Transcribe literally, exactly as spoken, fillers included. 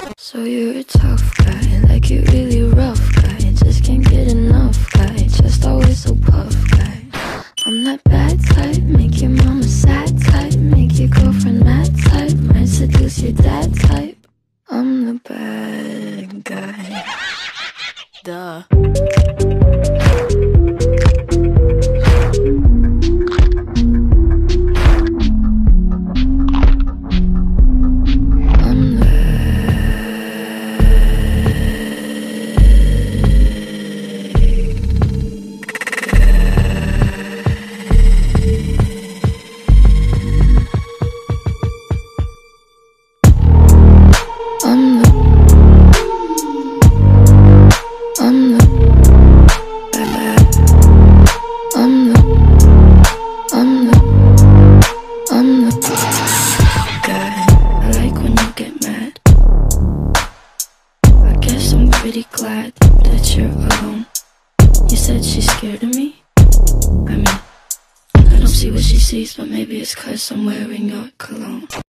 So you're a tough guy, like you really rough guy. Just can't get enough guy, just always so puff guy. I'm that bad type, make your mama sad type, make your girlfriend mad type, might seduce your dad type. I'm the bad guy. Duh. Pretty glad that you're alone. You said she's scared of me? I mean, I don't see what she sees, but maybe it's 'cause I'm wearing your cologne.